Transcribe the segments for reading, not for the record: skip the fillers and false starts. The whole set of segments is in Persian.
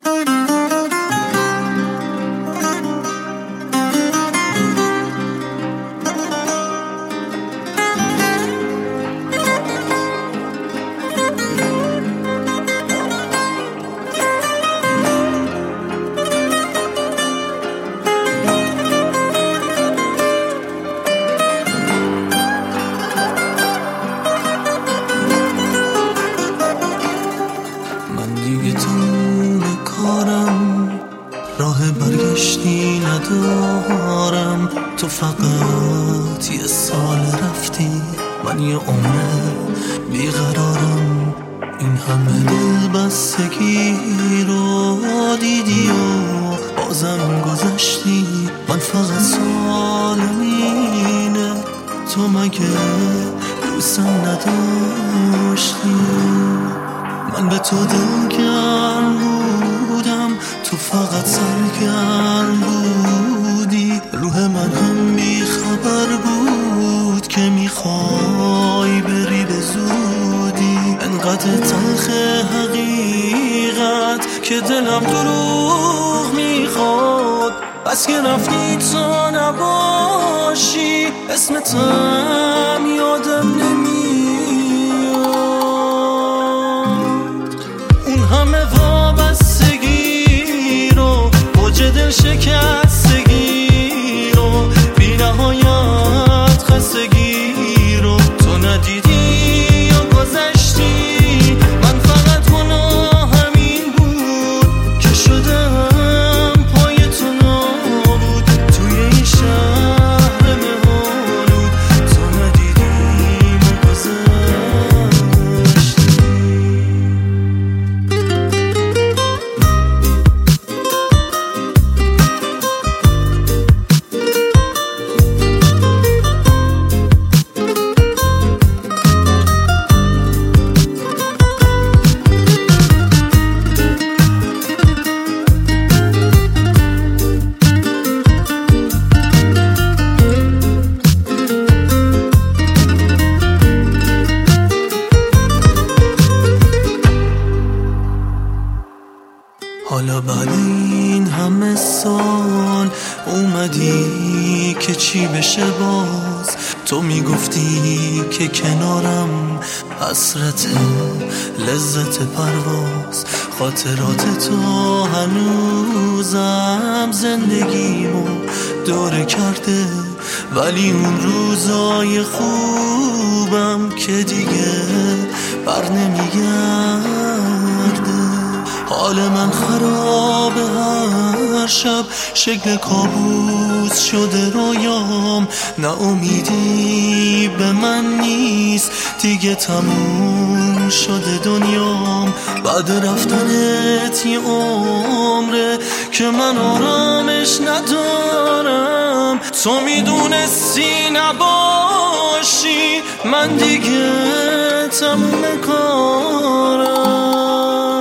راه برگشتی ندارم. تو فقط یه سال رفتی، من یه عمر بیقرارم. این همه دل بستگی رو دیدی و بازم گذشتی. من فقط سالم اینه، تو مگه دوستم نداشتی؟ من به تو دلگرم بودم، تو فقط سرگرم بودی. روح من هم بیخبر بود که میخوای بری به زودی. انقدر تلخ حقیقت که دلم دروغ میخواد. بس که رفتی تا نباشی، اسمتم یادم نمیاد. اون همه وابستگی رو، اوج دل شکستگی رو، بی نهایت خستگی رو تو ندیدی یا گذشتی. من فقط گناهم این بود که شدم پای تو نابود توی این شهر مه‌آلود. تو ندیدی یا گذشتی. حالا بعد این همه سال اومدی که چی بشه باز؟ تو میگفتی که کنارم حسرت لذت پرواز. خاطرات تو هنوزم زندگیمو دوره کرده، ولی اون روزای خوبم که دیگه بر نمیگرده. حال من خرابه، هر شب شکل کابوس شده رویام. نه امیدی به من نیست دیگه، تموم شده دنیام. بعد رفتنت یه عمره که من آرامش ندارم. تو میدونستی نباشی، من دیگه تموم کارم.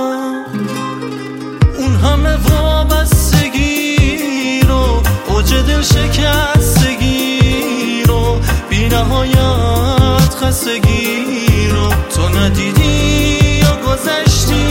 همه وابستگی رو، اوج دل شکستگی رو، بی نهایت خستگی رو تو ندیدی یا گذشتی.